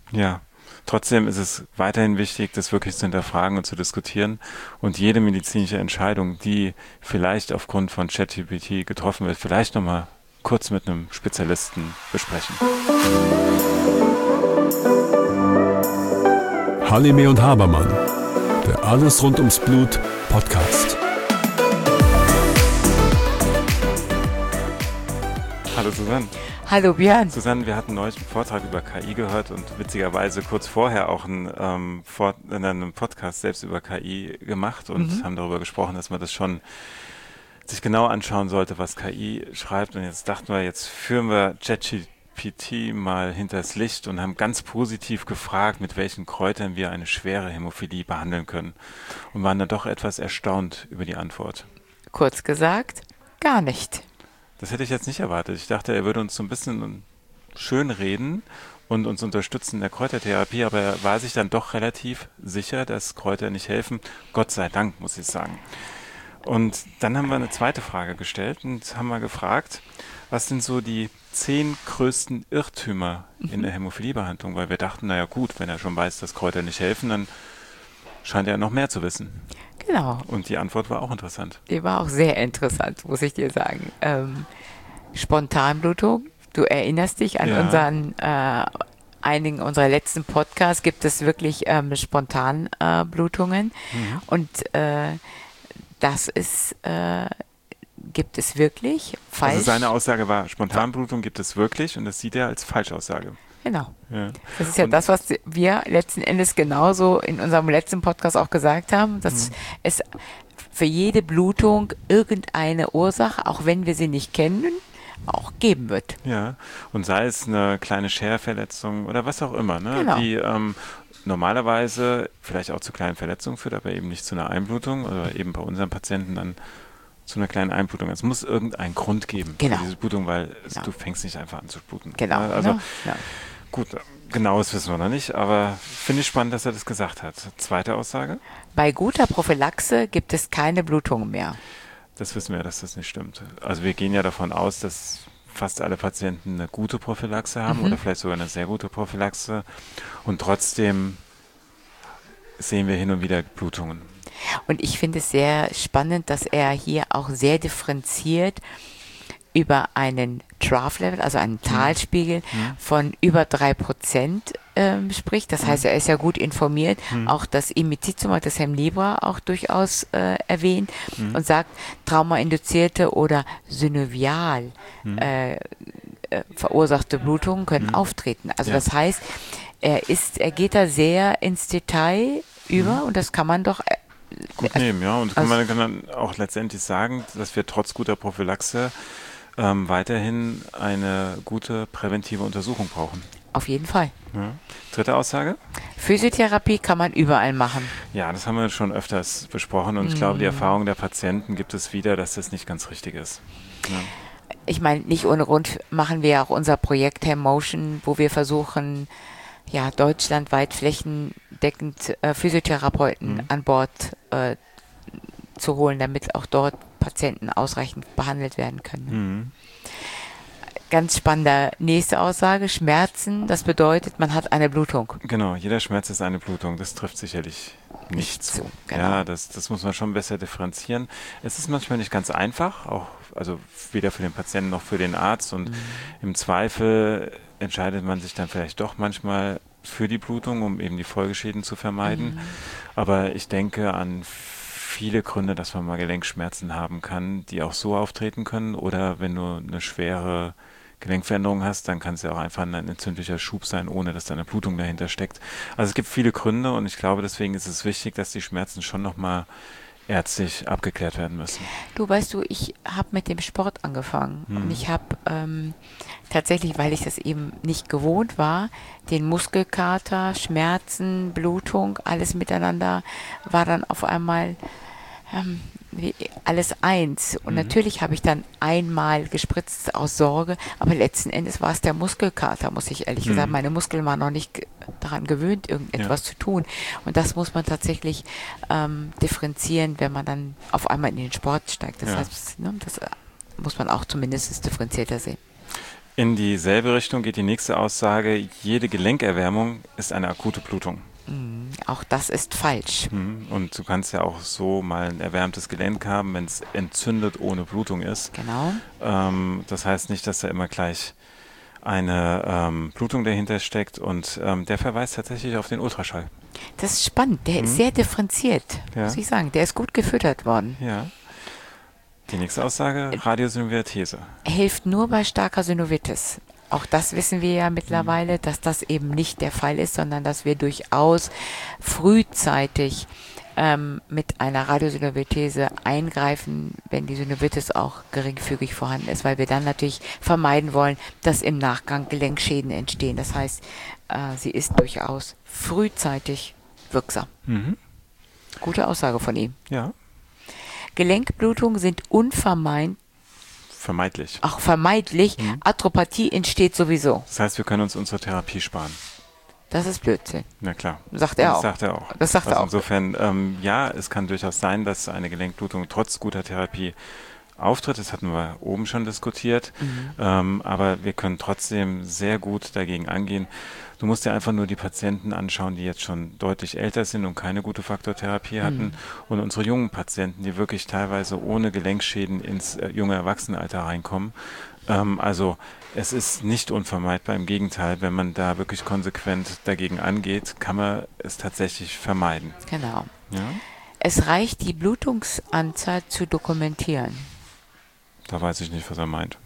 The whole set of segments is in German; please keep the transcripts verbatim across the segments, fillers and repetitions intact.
Ja, trotzdem ist es weiterhin wichtig, das wirklich zu hinterfragen und zu diskutieren und jede medizinische Entscheidung, die vielleicht aufgrund von ChatGPT getroffen wird, vielleicht nochmal kurz mit einem Spezialisten besprechen. Halime und Habermann, der Alles rund ums Blut Podcast. Hallo Susanne. Hallo Björn. Susanne, wir hatten neulich einen Vortrag über K I gehört und witzigerweise kurz vorher auch einen, ähm, Vor- in einem Podcast selbst über K I gemacht und Mhm. haben darüber gesprochen, dass man das schon sich genau anschauen sollte, was K I schreibt. Und jetzt dachten wir, jetzt führen wir ChatGPT mal hinters Licht und haben ganz positiv gefragt, mit welchen Kräutern wir eine schwere Hämophilie behandeln können. Und waren dann doch etwas erstaunt über die Antwort. Kurz gesagt, gar nicht. Das hätte ich jetzt nicht erwartet. Ich dachte, er würde uns so ein bisschen schön reden und uns unterstützen in der Kräutertherapie, aber er war sich dann doch relativ sicher, dass Kräuter nicht helfen. Gott sei Dank, muss ich sagen. Und dann haben wir eine zweite Frage gestellt und haben mal gefragt, was sind so die zehn größten Irrtümer in der Hämophiliebehandlung? Weil wir dachten, naja gut, wenn er schon weiß, dass Kräuter nicht helfen, dann scheint er noch mehr zu wissen. Genau. Und die Antwort war auch interessant. Die war auch sehr interessant, muss ich dir sagen. Ähm, Spontanblutung. Du erinnerst dich an Ja. unseren, äh, einigen unserer letzten Podcasts gibt es wirklich ähm, Spontanblutungen. Mhm. Und äh, das ist, äh, gibt es wirklich. Falsch. Also seine Aussage war, Spontanblutung gibt es wirklich und das sieht er als Falschaussage. Genau. Ja. Das ist ja Und- das, was wir letzten Endes genauso in unserem letzten Podcast auch gesagt haben, dass es für jede Blutung irgendeine Ursache, auch wenn wir sie nicht kennen, auch geben wird. Ja, und sei es eine kleine Scherverletzung oder was auch immer, ne? Genau. Die ähm, normalerweise vielleicht auch zu kleinen Verletzungen führt, aber eben nicht zu einer Einblutung oder eben bei unseren Patienten dann zu einer kleinen Einblutung. Es muss irgendeinen Grund geben Genau. für diese Blutung, weil es, Genau. du fängst nicht einfach an zu bluten. Genau. Ne? Also ne? Ja. gut, genaues wissen wir noch nicht, aber finde ich spannend, dass er das gesagt hat. Zweite Aussage, Bei guter Prophylaxe gibt es keine Blutungen mehr. das wissen wir, dass das nicht stimmt. Also wir gehen ja davon aus, dass fast alle Patienten eine gute Prophylaxe haben Mhm. oder vielleicht sogar eine sehr gute Prophylaxe und trotzdem sehen wir hin und wieder Blutungen. Und ich finde es sehr spannend, dass er hier auch sehr differenziert über einen Trough-Level, also einen Talspiegel von über drei Prozent ähm, spricht. Das heißt, er ist ja gut informiert. Auch das Imizizumab, das Hemlibra auch durchaus äh, erwähnt und sagt, traumainduzierte oder synovial äh, äh, verursachte Blutungen können auftreten. Also Ja. das heißt, er ist, er geht da sehr ins Detail über und das kann man doch äh, Gut also- nehmen, ja. Und kann also- man kann dann auch letztendlich sagen, dass wir trotz guter Prophylaxe ähm, weiterhin eine gute präventive Untersuchung brauchen. auf jeden Fall. Ja. Dritte Aussage? Physiotherapie kann man überall machen. Ja, das haben wir schon öfters besprochen und ich glaube, die Erfahrung der Patienten gibt es wieder, dass das nicht ganz richtig ist. Ja. Ich meine, nicht ohne Grund machen wir auch unser Projekt Motion, wo wir versuchen, ja, deutschlandweit flächendeckend äh, Physiotherapeuten an Bord äh, zu holen, damit auch dort Patienten ausreichend behandelt werden können. Mhm. Ganz spannende nächste Aussage, Schmerzen, das bedeutet, man hat eine Blutung. Genau, jeder Schmerz ist eine Blutung. Das trifft sicherlich nicht Nicht zu. zu, genau. Ja, das, das muss man schon besser differenzieren. Es ist manchmal nicht ganz einfach, auch also weder für den Patienten noch für den Arzt. Und im Zweifel entscheidet man sich dann vielleicht doch manchmal für die Blutung, um eben die Folgeschäden zu vermeiden. Aber ich denke an viele Gründe, dass man mal Gelenkschmerzen haben kann, die auch so auftreten können. Oder wenn du eine schwere Gelenkveränderung hast, dann kann es ja auch einfach ein entzündlicher Schub sein, ohne dass da eine Blutung dahinter steckt. Also es gibt viele Gründe und ich glaube, deswegen ist es wichtig, dass die Schmerzen schon nochmal ärztlich abgeklärt werden müssen. Du, weißt du, ich habe mit dem Sport angefangen und ich habe ähm, tatsächlich, weil ich das eben nicht gewohnt war, den Muskelkater, Schmerzen, Blutung, alles miteinander war dann auf einmal ähm, wie alles eins. Und natürlich habe ich dann einmal gespritzt aus Sorge, aber letzten Endes war es der Muskelkater, muss ich ehrlich gesagt. Meine Muskeln waren noch nicht ge- daran gewöhnt, irgendetwas zu tun. Und das muss man tatsächlich ähm, differenzieren, wenn man dann auf einmal in den Sport steigt. Das Ja. heißt, ne, das äh, muss man auch zumindest differenzierter sehen. In dieselbe Richtung geht die nächste Aussage, jede Gelenkerwärmung ist eine akute Blutung. Mhm. Auch das ist falsch. Mhm. Und du kannst ja auch so mal ein erwärmtes Gelenk haben, wenn es entzündet ohne Blutung ist. Genau. Ähm, das heißt nicht, dass da immer gleich eine ähm, Blutung dahinter steckt und ähm, der verweist tatsächlich auf den Ultraschall. Das ist spannend. Der Mhm. ist sehr differenziert, Ja. muss ich sagen. Der ist gut gefüttert worden. Ja. Die nächste Aussage, Radiosynovial-These. Hilft nur bei starker Synovitis. Auch das wissen wir ja mittlerweile, dass das eben nicht der Fall ist, sondern dass wir durchaus frühzeitig ähm, mit einer Radiosynovial-These eingreifen, wenn die Synovitis auch geringfügig vorhanden ist, weil wir dann natürlich vermeiden wollen, dass im Nachgang Gelenkschäden entstehen. Das heißt, äh, sie ist durchaus frühzeitig wirksam. Mhm. Gute Aussage von ihm. Ja, Gelenkblutungen sind unvermeidlich, vermeidlich. auch vermeidlich. Mhm. Arthropathie entsteht sowieso. Das heißt, wir können uns unsere Therapie sparen. Das ist Blödsinn. Na klar. Sagt er das auch. sagt er auch. Das sagt also er auch. Insofern, ähm, ja, es kann durchaus sein, dass eine Gelenkblutung trotz guter Therapie auftritt. Das hatten wir oben schon diskutiert. Mhm. Ähm, aber wir können trotzdem sehr gut dagegen angehen. Du musst dir einfach nur die Patienten anschauen, die jetzt schon deutlich älter sind und keine gute Faktortherapie hatten. Mhm. Und unsere jungen Patienten, die wirklich teilweise ohne Gelenkschäden ins äh, junge Erwachsenenalter reinkommen. Ähm, also es ist nicht unvermeidbar. Im Gegenteil, wenn man da wirklich konsequent dagegen angeht, kann man es tatsächlich vermeiden. Genau. Ja? Es reicht, die Blutungsanzahl zu dokumentieren. Da weiß ich nicht, was er meint.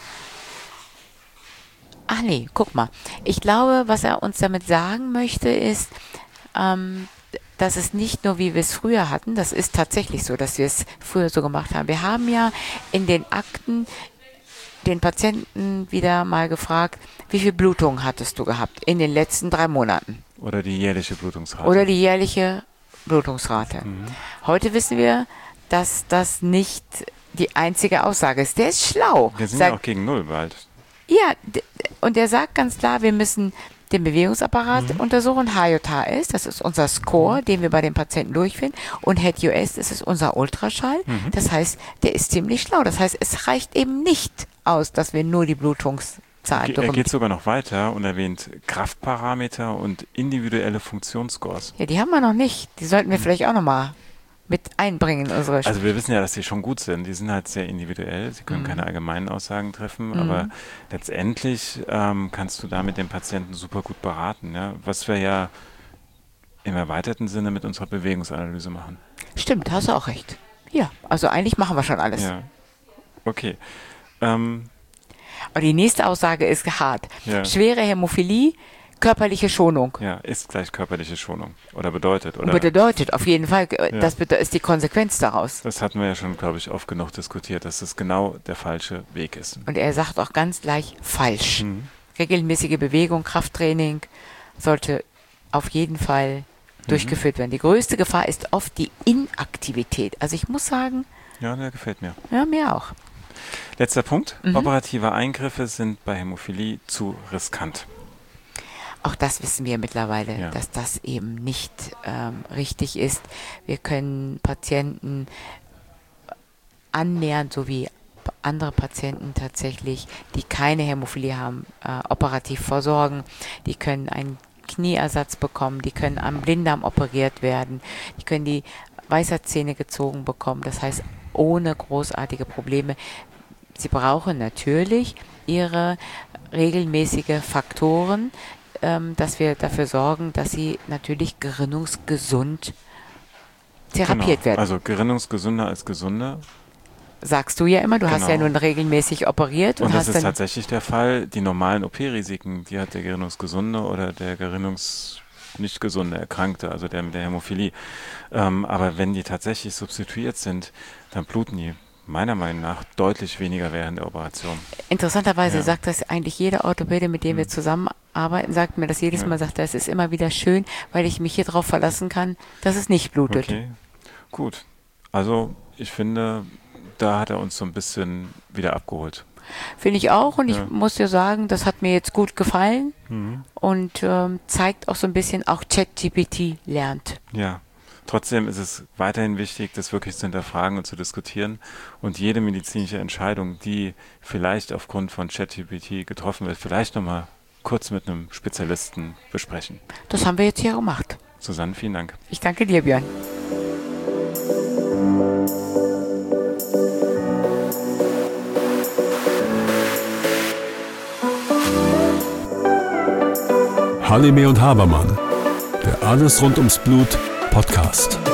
Ach nee, guck mal. Ich glaube, was er uns damit sagen möchte, ist, ähm, dass es nicht nur, wie wir es früher hatten, das ist tatsächlich so, dass wir es früher so gemacht haben. Wir haben ja in den Akten den Patienten wieder mal gefragt, wie viel Blutung hattest du gehabt in den letzten drei Monaten? Oder die jährliche Blutungsrate. Oder die jährliche Blutungsrate. Mhm. Heute wissen wir, dass das nicht die einzige Aussage ist. Der ist schlau. Wir sind Sag- ja auch gegen Null bald. Ja, d- und er sagt ganz klar, wir müssen den Bewegungsapparat Mhm. untersuchen. H J H S, das ist unser Score, den wir bei den Patienten durchführen. Und H E D U S, das ist unser Ultraschall. Mhm. Das heißt, der ist ziemlich schlau. Das heißt, es reicht eben nicht aus, dass wir nur die Blutungszahl Ge- Er geht dokumentieren. sogar noch weiter und erwähnt Kraftparameter und individuelle Funktionsscores. Ja, die haben wir noch nicht. Die sollten wir vielleicht auch nochmal mit einbringen in unsere Also wir wissen ja, dass die schon gut sind. Die sind halt sehr individuell. Sie können Mhm. keine allgemeinen Aussagen treffen, Mhm. aber letztendlich ähm, kannst du damit den Patienten super gut beraten. Ja? Was wir ja im erweiterten Sinne mit unserer Bewegungsanalyse machen. Stimmt, hast du auch recht. Ja, also eigentlich machen wir schon alles. Ja, okay. Ähm, Aber die nächste Aussage ist hart. Ja. Schwere Hämophilie, körperliche Schonung. ja, ist gleich körperliche Schonung oder bedeutet, oder? Bedeutet auf jeden Fall, äh, Ja. das bede- ist die Konsequenz daraus. Das hatten wir ja schon, glaube ich, oft genug diskutiert, dass das genau der falsche Weg ist. Und er sagt auch ganz gleich falsch. Mhm. Regelmäßige Bewegung, Krafttraining sollte auf jeden Fall durchgeführt werden. Die größte Gefahr ist oft die Inaktivität. Also ich muss sagen, Ja, der gefällt mir. ja, mir auch. Letzter Punkt. Mhm. Operative Eingriffe sind bei Hämophilie zu riskant. Auch das wissen wir mittlerweile, Ja. dass das eben nicht ähm, richtig ist. Wir können Patienten annähernd, so wie andere Patienten tatsächlich, die keine Hämophilie haben, äh, operativ versorgen. Die können einen Knieersatz bekommen, die können am Blinddarm operiert werden, die können die Weisheitszähne gezogen bekommen. Das heißt, ohne großartige Probleme. Sie brauchen natürlich ihre regelmäßige Faktoren, ähm, dass wir dafür sorgen, dass sie natürlich gerinnungsgesund therapiert Genau. werden. Also gerinnungsgesünder als gesunder. Sagst du ja immer, du hast Genau. ja nun regelmäßig operiert und, Und das hast ist dann tatsächlich der Fall. Die normalen O P-Risiken, die hat der gerinnungsgesunde oder der gerinnungs nicht gesunde Erkrankte, also der mit der Hämophilie. Ähm, aber wenn die tatsächlich substituiert sind, dann bluten die meiner Meinung nach deutlich weniger während der Operation. interessanterweise Ja. sagt das eigentlich jeder Orthopäde, mit dem wir Mhm. zusammenarbeiten, sagt mir das jedes Ja. Mal, sagt er, es ist immer wieder schön, weil ich mich hier drauf verlassen kann, dass es nicht blutet. Okay, gut. Also ich finde, da hat er uns so ein bisschen wieder abgeholt. Finde ich auch und Ja. ich muss dir sagen, das hat mir jetzt gut gefallen Mhm. und ähm, zeigt auch so ein bisschen, auch ChatGPT lernt. Ja, Trotzdem ist es weiterhin wichtig, das wirklich zu hinterfragen und zu diskutieren und jede medizinische Entscheidung, die vielleicht aufgrund von ChatGPT getroffen wird, vielleicht nochmal kurz mit einem Spezialisten besprechen. Das haben wir jetzt hier gemacht. Susanne, vielen Dank. Ich danke dir, Björn. Halime und Habermann, der Alles rund ums Blut Podcast.